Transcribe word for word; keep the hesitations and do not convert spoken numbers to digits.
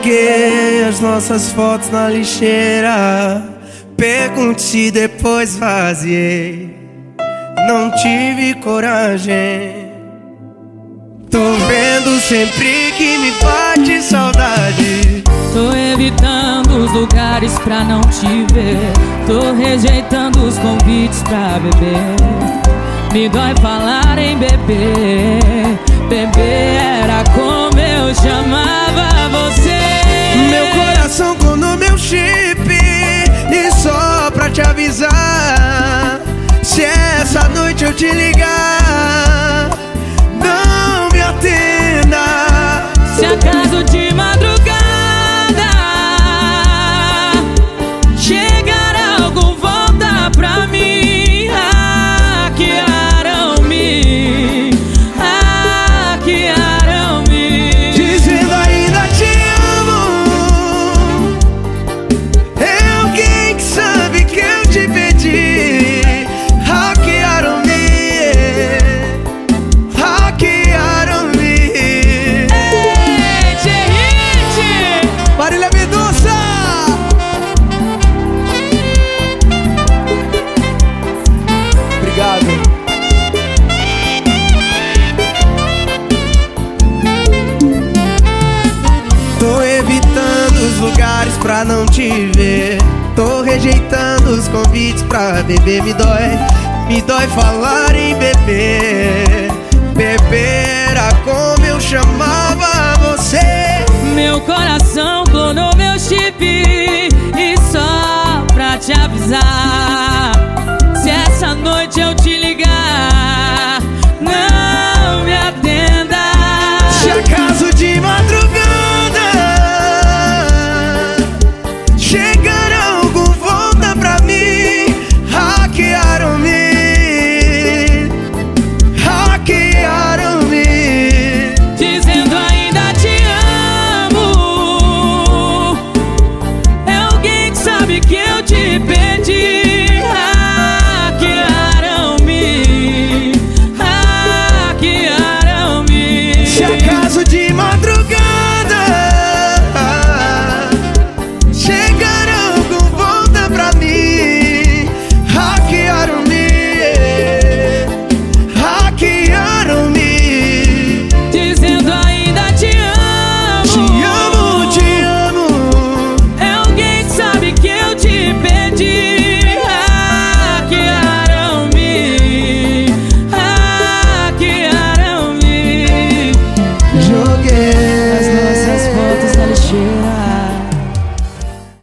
Joguei as nossas fotos na lixeira, pergunte depois vaziei. Não tive coragem. Tô vendo sempre que me bate saudade. Tô evitando os lugares pra não te ver. Tô rejeitando os convites pra beber. Me dói falar em beber. Beber era como eu chamava você. Meu coração clonou meu chip. E só pra te avisar, se essa noite eu te ligar, não me atenda. Se acaso de madrugada chegar algo, volta pra mim. Hackearam-me, hackearam-me, dizendo ainda te amo. Eu quem que sabe que eu te pedi. Hackearam-me, hackearam-me. Ei, T-Hit! Marília Mendonça! Obrigado. Tô evitando os lugares pra não te ver. Tô rejeitando os convites pra beber. Me dói, me dói falar em beber. Beber era como eu chamava você. Meu coração clonou meu chip. E só pra te avisar,